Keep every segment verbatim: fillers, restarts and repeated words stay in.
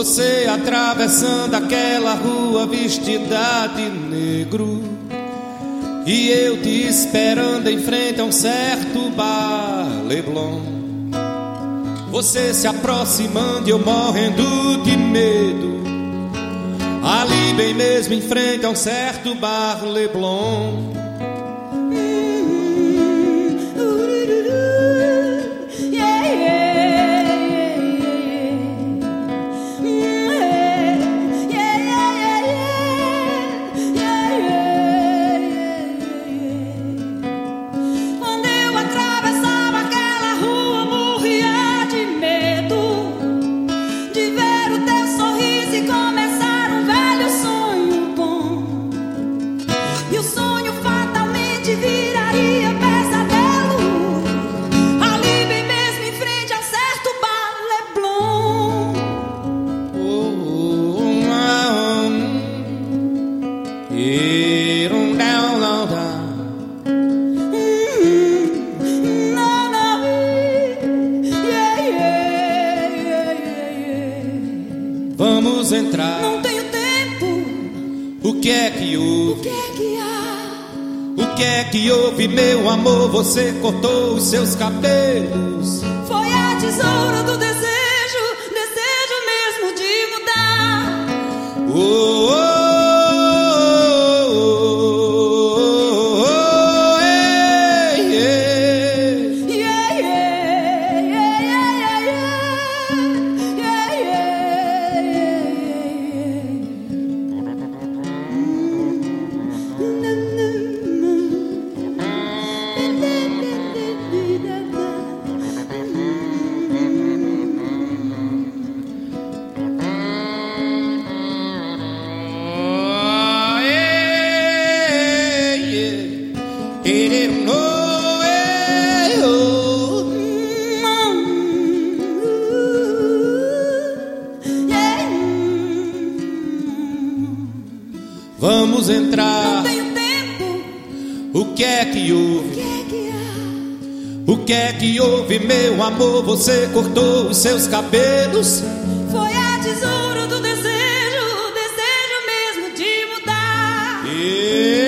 Você atravessando aquela rua vestida de negro, e eu te esperando em frente a um certo bar Leblon. Você se aproximando e eu morrendo de medo, ali bem mesmo em frente a um certo bar Leblon. Vamos entrar. Não tenho tempo. O que é que houve? O que é que há? O que é que houve, meu amor? Você cortou os seus cabelos. Foi a tesoura do desejo, desejo mesmo de mudar. Oh, oh, oh, oh, oh, oh, hey, hey. Yeah, yeah, yeah, yeah, yeah, yeah, Vamos entrar. Não tenho tempo. O que é que houve? O que é que há? O que é que houve, meu amor? Você cortou os seus cabelos. Foi a tesoura do desejo, desejo mesmo de mudar. E...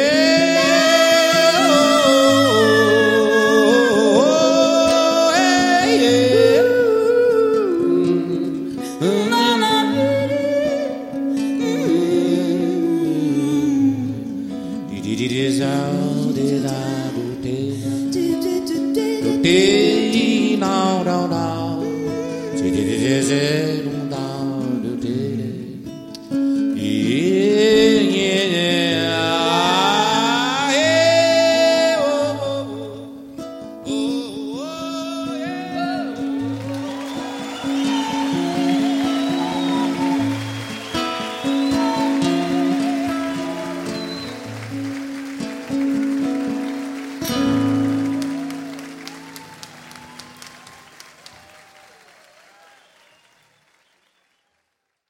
no, no, no.